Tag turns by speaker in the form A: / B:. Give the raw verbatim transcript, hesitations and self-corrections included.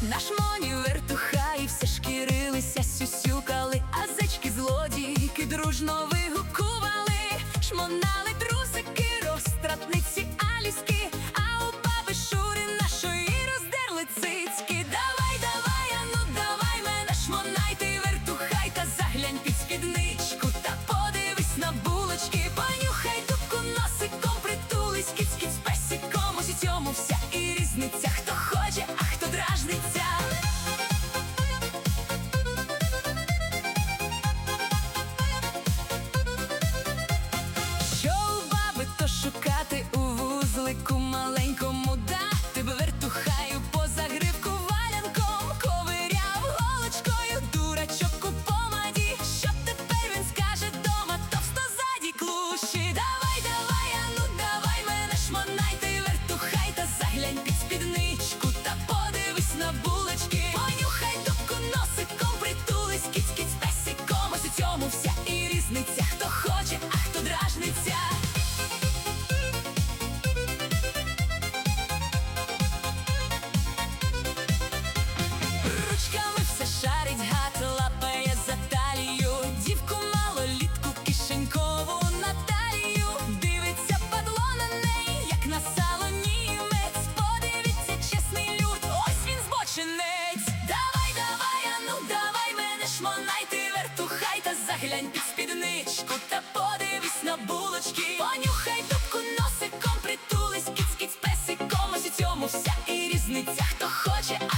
A: Наш Моні вертухаї все шкірилися, сюсюкали, а зечки злодійки дружно вигукували. Шмонали трусики, розтратниці Аліски, а у баби Шури нашої роздерли цицьки. Давай, давай, ану давай мене шмонай, ти вертухай, та заглянь під спідничку, та подивись на булочки. Понюхай дубку носиком, притулись, кіць-кіць з песиком. Ось у цьому вся і різниця, хто хоче, а хто дражниться. Що у баби то шукати у вузлику маленькому, да? Ти б вертухаю поза гривку валянком ковиряв голочкою дурачок у помаді. Що тепер він скаже дома, товсто ззаді клущі. Давай, давай, ану давай мене шмонай, ти вертухай, та заглянь під спідничку, та подивись на булочки. Понюхай дубку носиком, притулись, кіць-кіць з песиком. Ось у цьому вся і різниця, хто хоче, а хто дражниться. Ручками все шарить, гад лапає за талію, дівку малолітку кишенькову Наталію. Дивиться падло на неї, як на сало німець. Подивіться, чесний люд, ось він збочинець. Давай, давай, ану давай мене шмонай, ти вертухай, та заглянь під спідничку, та подивись на булочки. Понюхай дубку носиком, притулись, кіць-кіць з песиком. Ось у цьому вся і різниця, хто хоче, а